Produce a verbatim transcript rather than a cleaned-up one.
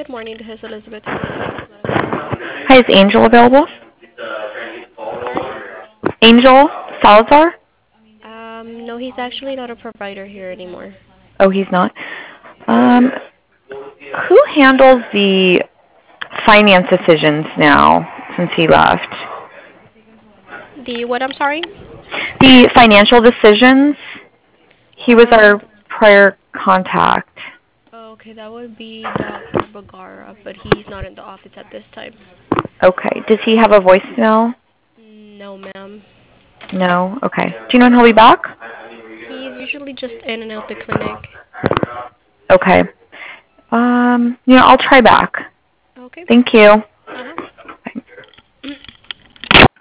Good morning, this is Elizabeth from Advanced Medical Group. Hi, is Angel available? Sorry? Angel Salazar? Um, no, he's actually not a provider here anymore. Oh, he's not. Um, who handles the finance decisions now since he left? The what? I'm sorry. The financial decisions? He was Um, our prior contact. okay, that would be Doctor Bagara, but he's not in the office at this time. Okay. Does he have a voicemail? No, ma'am. No? Okay. Do you know when he'll be back? He's usually just in and out the clinic. Okay. Um, you know, I'll try back. Okay. Thank you.